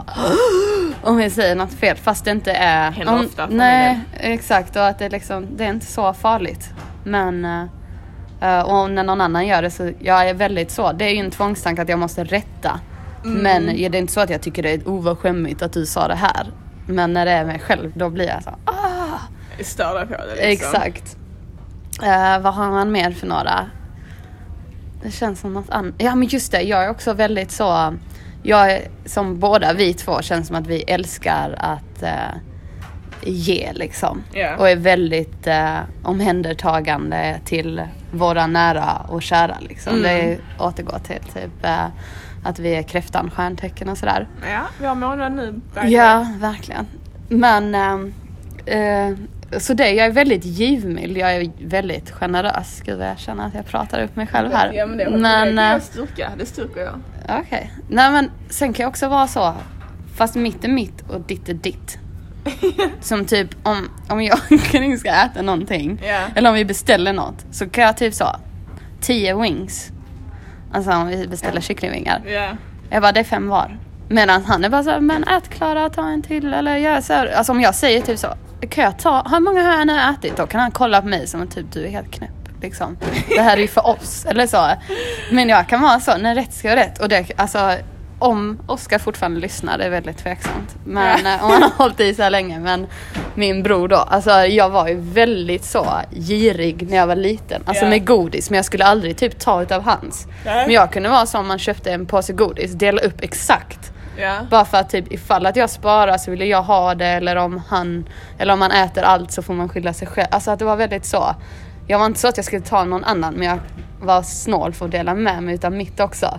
om jag säger något fel, fast det inte är Händer om, ofta för nej, exakt, och att det liksom, det är inte så farligt. Men uh, uh, och när någon annan gör det så, jag är väldigt så, det är ju en tvångstanke att jag måste rätta. Mm. Men är det inte så att jag tycker det är ovårskämmigt att du sa det här. Men när det är mig själv, då blir jag så ah! Störda på det liksom. Exakt. Uh, vad har man mer för några? Det känns som något annat. Ja, men just det, jag är också väldigt så, jag är, som båda vi två känns som att vi älskar att uh, ge liksom. Yeah. Och är väldigt uh, omhändertagande till våra nära och kära liksom. Mm. Det återgår till typ uh, att vi är kräftan, stjärntecken och sådär. Ja, vi har månad nu. Verkligen. Ja, verkligen. Men um, uh, så det, jag är väldigt givmild. Jag är väldigt generös. Gud, jag känner att jag pratar upp mig själv här. Ja, men det, men, det är uh, styrka, det styrker jag. Okej. Okay. Nej, men sen kan jag också vara så, fast mitt är mitt och ditt är ditt. Som typ om, om jag ska äta någonting, Yeah. eller om vi beställer något, så kan jag typ så tio wings. Alltså om vi beställer kycklingvingar. Yeah. Jag bara, det är fem var. Medan han är bara så här, men ät Klara, ta en till. Eller gör så här. Alltså om jag säger typ så, kan jag ta, hur många har jag nu ätit? Då kan han kolla på mig som en typ, du är helt knäpp. Liksom. Det här är ju för oss. Eller så. Men jag kan vara så, när rätt ska vara rätt. Och det, alltså, om Oskar fortfarande lyssnar, det är väldigt tveksamt. Men Ja. om han har hållit i så här länge. Men min bror då, alltså jag var ju väldigt så girig när jag var liten. Alltså Ja. med godis, men jag skulle aldrig typ ta utav hans. Nej. Men jag kunde vara så om man köpte en påse godis, dela upp exakt. Ja. Bara för att typ ifall att jag sparar så ville jag ha det. Eller om han, eller om man äter allt så får man skylla sig själv. Alltså att det var väldigt så. Jag var inte så att jag skulle ta någon annan, men jag var snål för att dela med mig utan mitt också.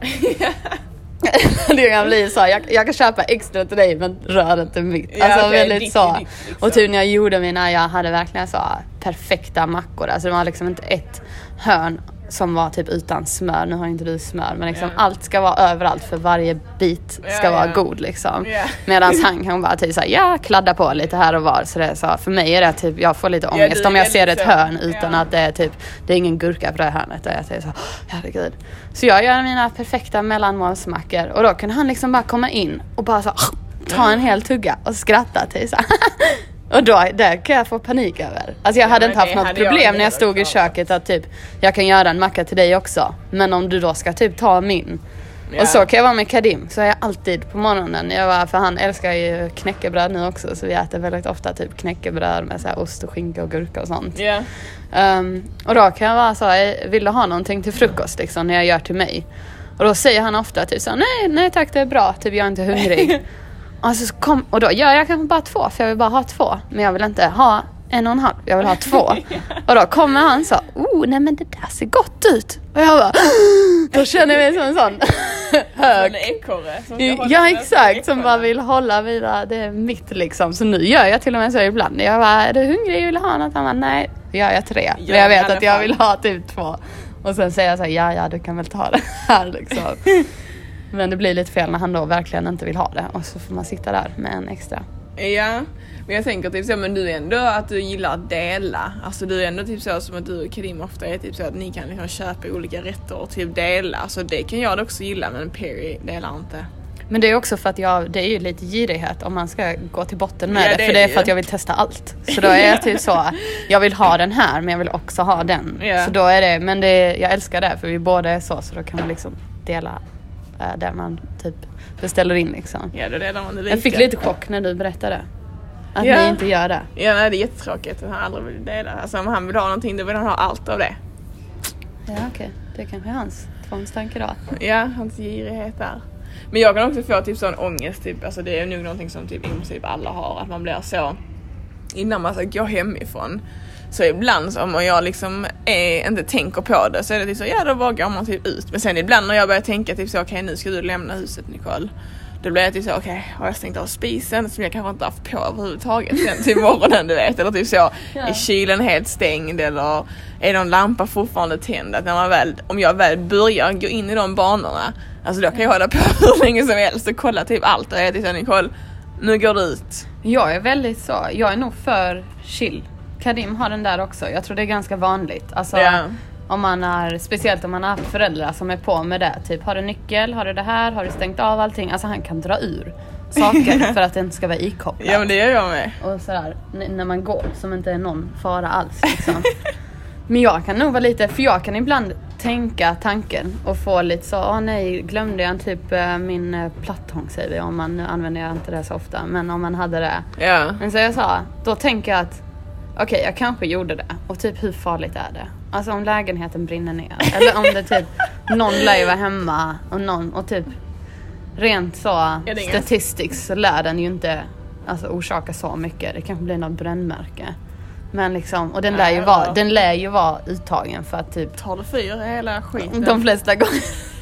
Det kan bli så, jag, jag kan köpa extra till dig men rör inte mitt. Ja, Alltså okej, väldigt ditt, så. ditt, liksom. Och typ när jag gjorde mina, jag hade verkligen så perfekta mackor. Alltså det var liksom inte ett hörn som var typ utan smör. Nu har inte du smör, men liksom Ja. allt ska vara överallt för varje bit ska Ja, vara ja. god liksom. Ja. Medan han kan bara typ såhär, ja, kladda på lite här och var. Så det är så, för mig är det typ, jag får lite Ja, ångest du är om jag ser ett väldigt så. hörn utan Ja. att det är typ, det är ingen gurka på det hörnet. Och jag säger så, herregud. Så jag gör mina perfekta mellanmålsmackor. Och då kan han liksom bara komma in och bara så ta en hel tugga och skratta till så. Och då, där kan jag få panik över. Alltså jag Ja, hade men inte haft det något hade jag problem inte när jag stod i klarat. köket att typ, jag kan göra en macka till dig också. Men om du då ska typ ta min. Ja. Och så kan jag vara med Kadim. Så är jag alltid på morgonen. Jag var, för han älskar ju knäckebröd nu också. Så vi äter väldigt ofta typ knäckebröd med så här ost och skinka och gurka och sånt. Ja. Um, och då kan jag vara så här, vill du ha någonting till frukost liksom, när jag gör till mig? Och då säger han ofta typ så här, nej, nej tack, det är bra, typ jag är inte hungrig. Alltså, så kom, och då gör jag kanske bara två, för jag vill bara ha två. Men jag vill inte ha en och en halv, jag vill ha två. Och då kommer han så, oh nej men det där ser gott ut. Och jag bara, då känner jag mig som en sån hög. En ekorre som ska hålla Ja den exakt, som ekorren. bara vill hålla vidare, det är mitt liksom. Så nu gör jag till och med så ibland. Jag bara, är du hungrig, vill ha något? Han bara, nej, då gör jag tre. Ja, Men jag i vet alla att jag fall. vill ha typ två. Och sen säger jag så här, ja ja du kan väl ta det här liksom. Men det blir lite fel när han då verkligen inte vill ha det. Och så får man sitta där med en extra. Ja, men jag tänker typ så, men du är ändå att du gillar att dela. Alltså du är ändå typ så som att du och Karim ofta är typ så att ni kan liksom köpa olika rätter och typ dela. Alltså det kan jag också gilla, men Perry delar inte. Men det är också för att jag, det är ju lite girighet om man ska gå till botten med Ja, det. det För är det är det för att ju. jag vill testa allt. Så då är jag typ så, jag vill ha den här men jag vill också ha den. Ja. Så då är det, men det, jag älskar det för vi båda är så. Så då kan man liksom dela äh, där man typ beställer in liksom. Ja, då delar man det lika. Jag fick lite chock när du berättade att Ja. ni inte gör det. Ja, nej, det är jättetråkigt att han aldrig vill dela. Alltså om han vill ha någonting, då vill han ha allt av det. Ja okej, det kanske är hans tvångstanke då. Ja, hans girighet där. Men jag kan också få typ sån ångest, typ, alltså det är nog någonting som typ i princip alla har, att man blir så innan man ska gå hemifrån. Så ibland så, om jag liksom är, inte tänker på det så är det typ så, ja då bara går man typ ut. Men sen ibland när jag börjar tänka typ så, okej okay, nu ska du lämna huset Nicole. Då blir jag typ så, okej okay, har jag stängt av spisen som jag kanske inte haft på överhuvudtaget sen till morgonen du vet. Eller typ så, Ja. är kylen helt stängd eller är någon lampa fortfarande tänd. Att när man väl, om jag väl börjar gå in i de banorna, alltså då kan jag hålla på hur länge som helst och kolla typ allt. Och jag är typ så, Nicole, nu går det ut. Jag är väldigt så, jag är nog för chill. Kadim har den där också, jag tror det är ganska vanligt. Alltså Ja. om man är, speciellt om man har haft föräldrar som är på med det. Typ, har du nyckel, har du det här, har du stängt av allting? Alltså han kan dra ur saker för att den ska vara ikopplad. Ja men det gör jag med. Och sådär, n- när man går, som inte är någon fara alls liksom. Men jag kan nog vara lite, för jag kan ibland tänka tanken och få lite så, åh nej, glömde jag typ eh, min eh, plattång säger vi, om man, nu använder jag inte det så ofta, men om man hade det. Ja. Men så jag sa, då tänker jag att okej, okay, jag kanske gjorde det. Och typ hur farligt är det? Alltså om lägenheten brinner ner. Eller om det typ, någon lär ju vara hemma och någon, och typ rent så Ja, det är inget. statistiskt så lär den ju inte alltså orsaka så mycket. Det kanske blir något brännmärke. Men liksom, och den lär ju Ja, vara, ja. den lär ju vara uttagen för att typ Tar det fyr hela skiten. de flesta gånger.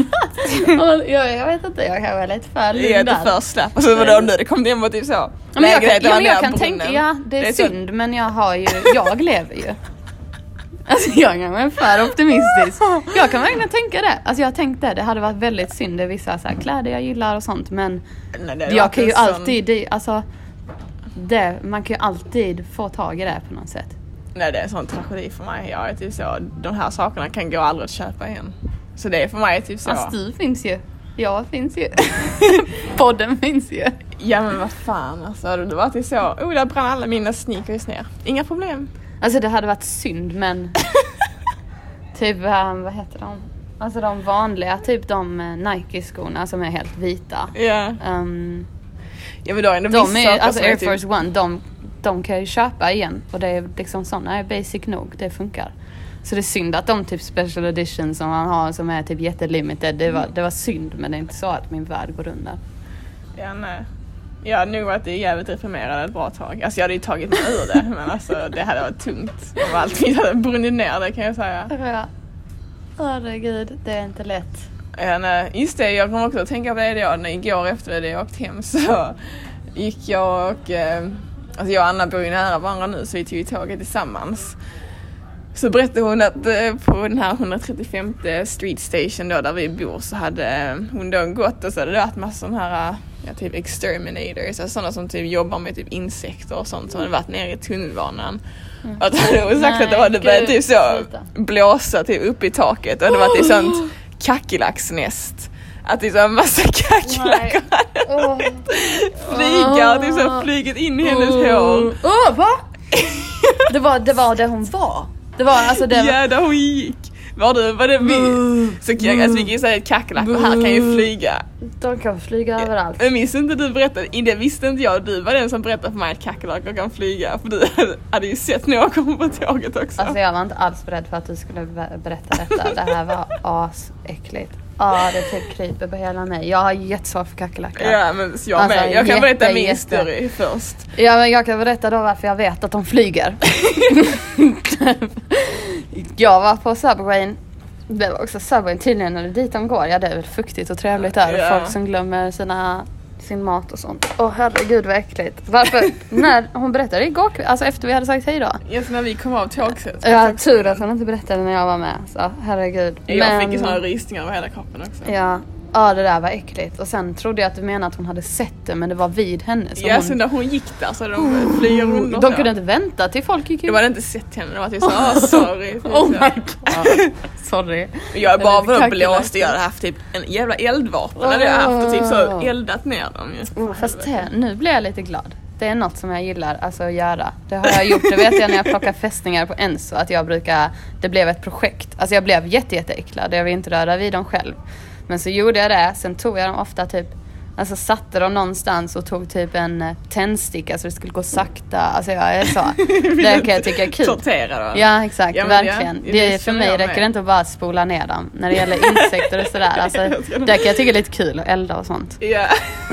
Och jag, jag vet inte, jag kan vara lite för Det är lugn inte där. för slapp. Och så var det om det kom hem och typ så. Ja, men jag kan, Lägenheten ja, var men jag nära kan brunnen. tänka, ja det är, Det är så- synd men jag har ju, jag lever ju. Alltså jag kan vara för optimistisk. Jag kan verkligen tänka det. Alltså jag tänkte det hade varit väldigt synd i vissa så här kläder jag gillar och sånt. Men Nej, det var jag kan ju en sån- alltid, det, alltså det, man kan ju alltid få tag i det på något sätt. Nej, det är en sån tragedi för mig. Jag är typ så, de här sakerna kan gå aldrig att köpa igen. Så det är för mig typ så. Alltså du finns ju. Jag finns ju. Podden finns ju. Ja men vad fan alltså. Det var typ så. Oh, där brann alla mina sneakers ner. Inga problem. Alltså det hade varit synd men typ, um, vad heter de? Alltså de vanliga, typ de uh, Nike-skorna som är helt vita. Ja. Um, Ja men då är det de vissa är, saker alltså som är Air typ- Force One, de, de kan ju köpa igen. Och det är liksom sådana är basic nog, det funkar. Så det är synd att de typ special edition som man har som är typ jättelimited, det var, det var synd men det är inte så att min värld går under. Ja nej. Jag hade nog varit jävligt deprimerad ett bra tag. Alltså jag hade ju tagit mig ur det. Men alltså det hade varit tungt. Om allt hade brunnit ner det kan jag säga. Ja. Herregud, det är inte lätt. Ja, nej. Just det, jag kommer också att tänka på det då. När igår efter det jag åkt hem så gick jag och... Eh, alltså jag och Anna bor ju nära varandra nu så vi tog ju tåget tillsammans. Så berättade hon att eh, på den här hundratrettiofemte Street Station då, där vi bor så hade eh, hon då gått och så hade det varit massor av här eh, ja, typ exterminators, alltså sådana som typ jobbar med typ insekter och sånt som hade varit nere i tunnelbanan. Mm. Och då hade hon sagt Nej, att det var det började typ så sluta. blåsa typ upp i taket och det var ett sånt kackerlacksnäst att det är så en massa kackerlackor oh. flyga, det är så flugit in i hennes oh. hår. Åh, oh, va? Det var, det var där hon var. Det var alltså det var... Ja, där hon gick. Var det, var det vi? Så jag, alltså, vi kan ju säga att kackerlackor här kan ju flyga. De kan flyga överallt. Men minns inte du berättade, det visste inte jag, du var den som berättade för mig att kackerlackor kan flyga. För du hade ju sett någon på tåget också. Alltså jag var inte alls beredd för att du skulle berätta detta. Det här var asäckligt. Ja, det typ kryper på hela mig. Jag har jättesvårt för kackerlackor. Ja, men jag alltså, med. Jag kan jätte, berätta min jätte... story först. Ja, men jag kan berätta då varför jag vet att de flyger. Jag var på Subwayn. Det var också Subwayn tydligen, eller dit de går. Ja, det är väl fuktigt och trevligt där. Ja. Folk som glömmer sina, sin mat och sånt. Åh, herregud vad äckligt. Varför? När hon berättade igår, alltså efter vi hade sagt hej då. Just när vi kom av tågsätt. Ja, tur att hon inte berättade när jag var med. Så, herregud. Jag Men... fick ju sådana rysningar över hela kroppen också. Ja. Ja, det där var äckligt. Och sen trodde jag att du menade att hon hade sett det, men det var vid henne. Ja, hon... så när hon gick där så de flyger runt. De kunde inte vänta till folk gick ut. De hade inte sett henne, de var typ så, oh, sorry. Oh my god, sorry. Jag är bara för blåst, jag hade haft typ en jävla eldvapen. Oh. Hade jag haft och typ så eldat ner dem. Oh, fast det, nu blir jag lite glad. Det är något som jag gillar alltså, att göra. Det har jag gjort, det vet jag när jag plockar fästningar på Enso. Att jag brukar, det blev ett projekt. Alltså jag blev jätte, jätteäcklad. Jag vill inte röra vid dem själv. Men så gjorde jag det, sen tog jag dem ofta typ, alltså satte dem någonstans och tog typ en tändsticka så det skulle gå sakta. Alltså jag är så, det kan jag tycka är kul. Tortera då? Ja, exakt, ja, verkligen. Det, det, för mig räcker det inte att bara spola ner dem. När det gäller insekter och sådär, alltså det kan jag tycka är lite kul att elda och sånt. Ja.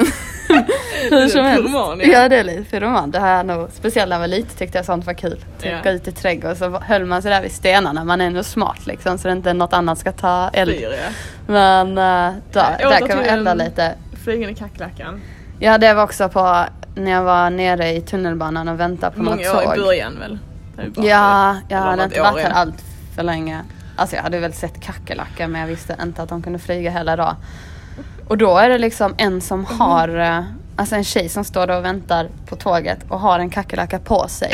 Hur som helst. Pyroman, ja. ja, det är lite pyroman. Det här nog, speciellt när jag var lite tyckte jag sånt var kul. Typ ja. Gå ut i trädgård och så höll man sig där vid stenarna. Man är ändå smart liksom, så det inte något annat ska ta eld. Flyr, ja. Men uh, då, där kan man elda lite. Flygande kackerlackan. Ja, det var också på när jag var nere i tunnelbanan och väntade på Många något tåg. Många år i början väl? Ja, jag hade inte varit här allt för länge. Alltså jag hade väl sett kackerlackor, men jag visste inte att de kunde flyga hela dagen. Och då är det liksom en som mm. har, alltså en tjej som står där och väntar på tåget och har en kackerlacka på sig.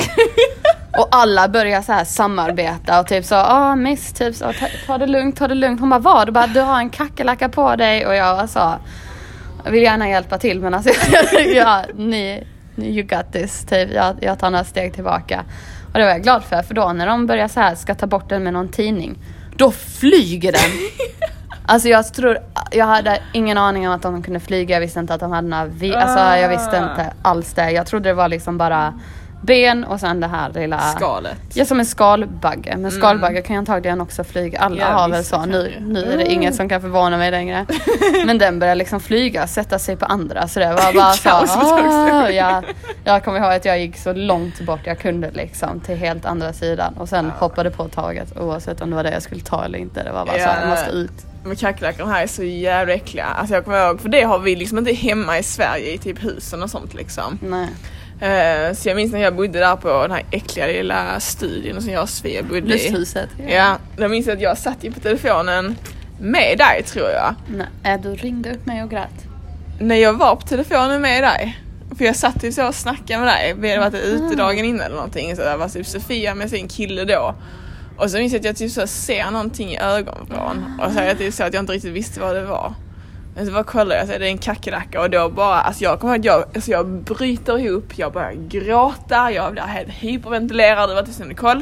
Och alla börjar så här samarbeta och typ så, ah miss, typ så, ta, ta det lugnt, ta det lugnt. Hon bara, vad? Du bara, du har en kackerlacka på dig. Och jag sa, jag vill gärna hjälpa till, men alltså, ja, ni, you got this, typ. Jag, jag tar några steg tillbaka. Och det var jag glad för, för då när de börjar så här, ska ta bort den med någon tidning, då flyger den. Alltså jag tror, jag hade ingen aning om att de kunde flyga. Jag visste inte att de hade några, vi, alltså jag visste inte alls det. Jag trodde det var liksom bara ben och sen det här lilla skalet. Ja, som en skalbagge. Men skalbagge kan ju antagligen också flyga. Alla ja, har väl så. Nu, nu är det mm. inget som kan förvåna mig längre. Men den började liksom flyga, sätta sig på andra. Så det var bara så. Oh, ja, jag kommer ihåg att jag gick så långt bort jag kunde liksom till helt andra sidan. Och sen ja. hoppade på taget oavsett om det var det jag skulle ta eller inte. Det var bara ja. så, jag måste ut. Men kackerlackor här är så jävla äckliga. Alltså jag kommer ihåg, för det har vi liksom inte hemma i Sverige i typ husen och sånt liksom. Nej. Uh, så jag minns när jag bodde där på den här äckliga lilla studion som jag och Svea bodde i. Lusthuset. Ja. ja, då minns jag att jag satt ju på telefonen med dig, tror jag. Nej, du ringde upp mig och grät. När jag var på telefonen med dig. För jag satt ju så och snackade med dig. Vi hade varit ute dagen innan eller någonting. Så där var typ Sofia med sin kille då. Och så minns jag att jag typ så ser någonting i ögonvrån. Och så jag typ så att jag inte riktigt visste vad det var. Men så bara kollade jag och så det är en kackerlacka. Och då bara, alltså jag kommer ihåg att jag, alltså jag bryter ihop. Jag börjar gråta. Jag blir helt hyperventilerad. Det var till sin Nicole.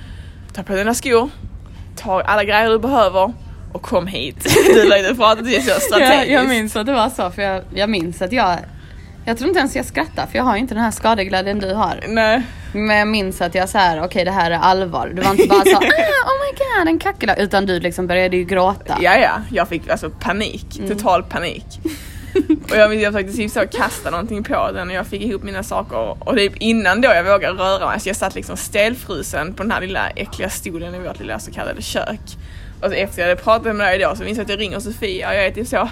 Ta på dina skor. Ta alla grejer du behöver. Och kom hit. Du lade prata till så strategiskt. Ja, jag minns att det var så. För jag, jag minns att jag... Jag tror inte ens jag skrattar, för jag har ju inte den här skadeglädjen du har. Nej. Men jag minns att jag så här, okej okay, det här är allvar. Du var inte bara så, ah, oh my god, en kackerlacka. Utan du liksom började ju gråta. Ja, ja. Jag fick alltså panik. Mm. Total panik. Och jag minns jag faktiskt typ så kasta någonting på den. Och jag fick ihop mina saker. Och typ innan då jag vågade röra mig. Så jag satt liksom stelfrusen på den här lilla äckliga stolen i vårt lilla så kallade kök. Och så efter jag hade pratat med dig då så minns jag att jag ringer Sofia och jag är typ så.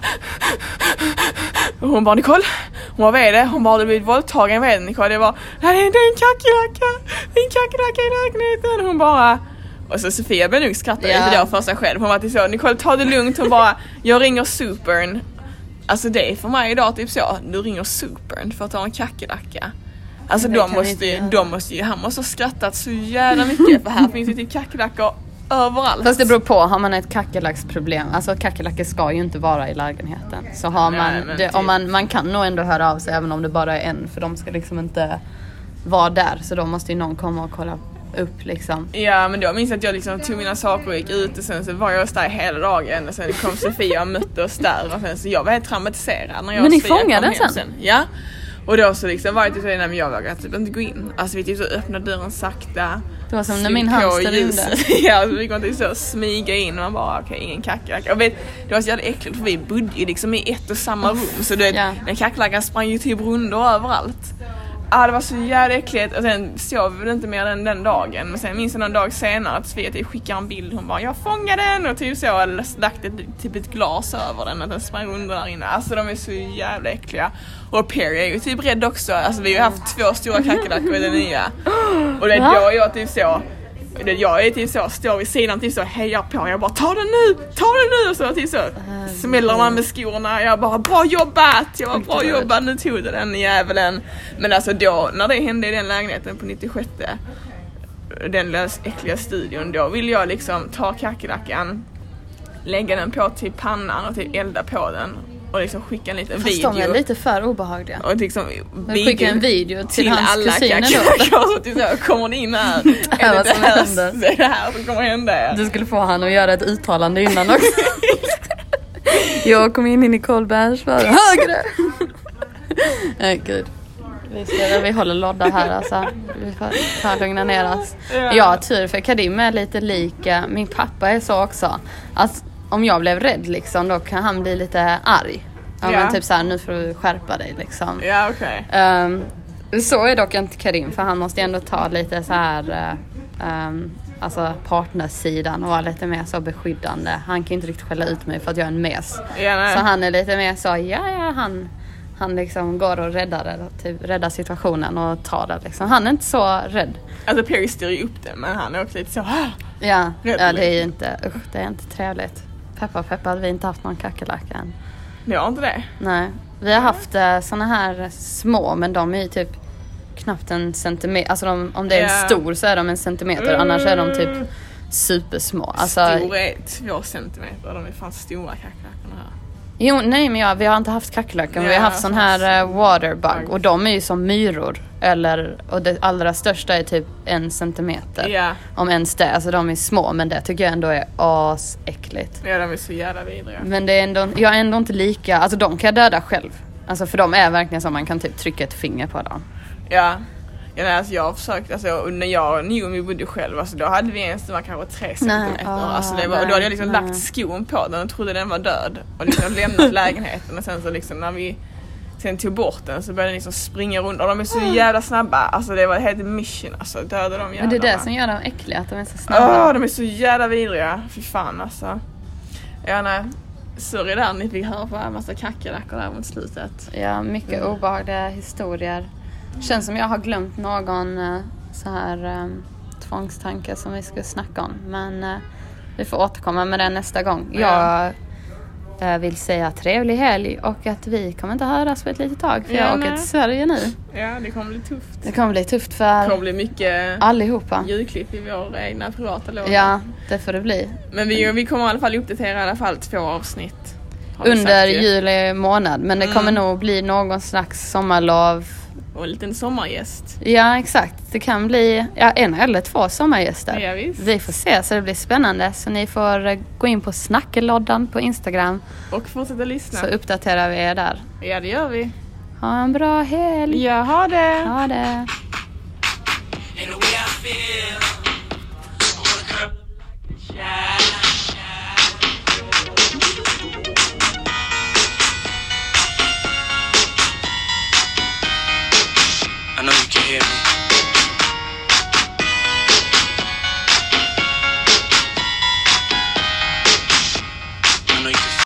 Och hon bara, Nicole, hon var vad är det? Hon bara, du blivit våldtagen, vad är det Nicole? Det var, nej det är en kackerlacka, det är en kackerlacka i lägenheten. Hon bara, och så Sofia blev nog skratta lite yeah. då för sig själv. Hon var typ så, Nicole ta det lugnt. Hon bara, jag ringer Supern. Alltså det är för mig idag typ så, du ringer Supern för att ta en kackerlacka. Alltså de måste, ju, de måste ju, han måste ha skrattat så jävla mycket. För här finns ju typ kackerlackor överallt. Fast det beror på, har man ett kackerlacksproblem, alltså kackerlackor ska ju inte vara i lägenheten. Så har man, Nej, det, typ. om man, man kan nog ändå höra av sig även om det bara är en, för de ska liksom inte vara där. Så då måste ju någon komma och kolla upp liksom. Ja, men då minns jag att jag liksom tog mina saker och gick ut och sen så var jag där hela dagen och sen kom Sofia och mötte oss där och sen så jag var helt traumatiserad när jag Men ni Sofia fångade kom den hem sen? Ja. Och då så liksom var det typ så när jag vågade typ inte gå in. Alltså vi typ så öppnade dörren sakta. Det var som när min hamster ringde. Ja, så vi kom typ så smyga in och man bara okej, okay, ingen kackerlacka. Och vet, det var så jävla äckligt för vi bodde ju liksom i ett och samma rum. Så du vet, ja. den kackerlackan sprang ju typ rundor överallt. Ah, det var så jävla äckligt. Och sen sov vi inte mer än den dagen. Men sen minns jag någon dag senare att Sofia typ skickade en bild. Hon bara, jag fångade den. Och typ så lagt ett, typ ett glas över den. Att den sprang under där inne. Alltså de är så jävla äckliga. Och Perry är ju typ rädd också. Alltså vi har ju haft två stora kackerlackor i den nya. Och det är då jag typ så... Det jag är typ så, står vid sidan typ så, hejar på. Jag bara, ta den nu, ta den nu. Och så typ så, smäller man med skorna. Jag bara, bra jobbat. Jag bara, bra jobbat, nu tog den jäveln. Men alltså då, när det hände i den lägenheten på nittiosjätte, den äckliga studion, då vill jag liksom ta kackerlackan, lägga den på till pannan och typ elda på den. Och liksom skicka en liten Fast video. Fast de är lite för obehagliga. Och liksom video skicka en video till, till hans alla kusiner då. Så typ så kommer ni in här. Det här, är det, det, här, det är det här som kommer hända. Du skulle få han att göra ett uttalande innan också. Jag kom in i Nicole Berns för högre. Nej gud. Vi, ska, vi håller lodda här alltså. Vi får ta lugna ner oss. Ja. Jag har tur för Kadim är lite lika. Min pappa är så också. Alltså, om jag blev rädd liksom, då kan han bli lite arg. Ja, yeah. Men typ såhär, nu får du skärpa dig liksom. Ja, yeah, okej. Okay. Um, så är dock inte Karim, för han måste ändå ta lite så här, uh, um, alltså partnersidan och vara lite mer så beskyddande. Han kan inte riktigt skälla ut mig för att jag är en mes. Yeah, så han är lite mer så, ja ja, han, han liksom går och räddar det, typ räddar situationen och tar det liksom. Han är inte så rädd. Alltså Perry styr ju upp det, men han är också lite så, ja, ja, det är ju inte, usch, det är inte trevligt. Peppa peppa, hade vi inte haft någon kackerlacka än. Det har inte det? Nej, vi har haft uh, såna här små, men de är ju typ knappt en centimeter. Alltså de, om det är yeah. en stor så är de en centimeter, mm. annars är de typ supersmå. Alltså, stor är två centimeter, de är fan stora kackerlackorna här. Jo, nej men ja, vi har inte haft kackerlackor, yeah, vi har haft sån här uh, waterbug och de är ju som myror. Eller, och det allra största är typ en centimeter. Yeah. Om ens det, alltså de är små, men det tycker jag ändå är asäckligt. Ja, de är så jävla vidriga. Men det är ändå, jag är ändå inte lika, alltså de kan jag döda själv. Alltså för de är verkligen som man kan typ trycka ett finger på dem. Ja. Ja, nej, alltså jag har försökt, alltså när jag och Naomi bodde själv, alltså då hade vi en som var kanske tre centimeter. Oh, alltså det var, nej, och då hade jag liksom nej. lagt skon på den och trodde den var död. Och liksom lämnat lägenheten. Och sen så liksom när vi sen tog bort den så började den liksom springa runt. Och de är så jävla snabba. Alltså det var helt mission, alltså döda de jävla. Men det är det som gör dem äckliga, att de är så snabba. Åh, oh, de är så jävla vidriga. Fy fan alltså. Ja, nej. Sorry där, ni fick höra på en massa kackerlackor där mot slutet. Ja, mycket mm. obehagliga historier. Känns som jag har glömt någon uh, så här um, tvångstanke som vi ska snacka om. Men uh, vi får återkomma med det nästa gång. Ja. Jag uh, vill säga trevlig helg och att vi kommer inte höras på ett litet tag. För ja, jag åker till Sverige nu. Ja, det kommer bli tufft. Det kommer bli tufft för det kommer bli mycket allihopa. Ljudklipp i vår egna privata låda. Ja, det får det bli. Men vi, vi kommer i alla fall uppdatera i alla fall två avsnitt. Under juli månad. Men det kommer mm. nog bli någon slags sommarlov. Och en liten sommargäst. Ja, exakt. Det kan bli ja, en eller två sommargäster. Ja, visst. Vi får se, så det blir spännande. Så ni får gå in på Snackeloddan på Instagram. Och fortsätta lyssna. Så uppdaterar vi er där. Ja, det gör vi. Ha en bra helg. Ja, ha det. Ha det. I know you can hear me.